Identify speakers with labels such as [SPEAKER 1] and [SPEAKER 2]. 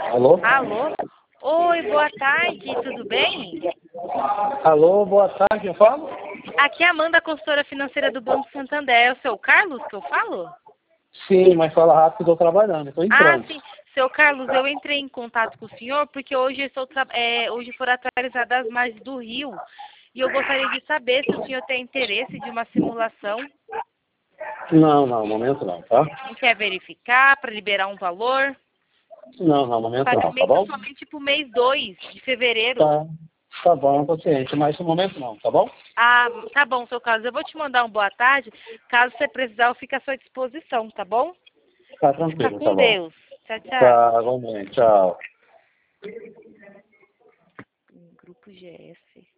[SPEAKER 1] Alô?
[SPEAKER 2] Alô? Oi, boa tarde, tudo bem?
[SPEAKER 1] Alô, boa tarde, eu falo?
[SPEAKER 2] Aqui é a Amanda, consultora financeira do Banco Santander. É o seu Carlos que eu falo?
[SPEAKER 1] Sim, mas fala rápido que eu estou trabalhando, estou
[SPEAKER 2] Ah,
[SPEAKER 1] entrando.
[SPEAKER 2] sim. Seu Carlos, eu entrei em contato com o senhor porque hoje, hoje foram atualizadas as margens do Rio e eu gostaria de saber se o senhor tem interesse de uma simulação.
[SPEAKER 1] Não, não, momento não, tá?
[SPEAKER 2] Não quer verificar para liberar um valor?
[SPEAKER 1] Não, não, momento não, tá
[SPEAKER 2] Pagamento
[SPEAKER 1] bom?
[SPEAKER 2] somente para o mês 2 de fevereiro.
[SPEAKER 1] Tá bom, paciente, mas no momento não, tá bom?
[SPEAKER 2] Ah, tá bom, seu Carlos. Eu vou te mandar um boa tarde. Caso você precisar, eu fico à sua disposição, tá bom?
[SPEAKER 1] Tá
[SPEAKER 2] Fica
[SPEAKER 1] tranquilo, tá
[SPEAKER 2] com
[SPEAKER 1] bom.
[SPEAKER 2] Deus. Tchau, tchau.
[SPEAKER 1] Tá, vamos bem, tchau.
[SPEAKER 2] Grupo GS.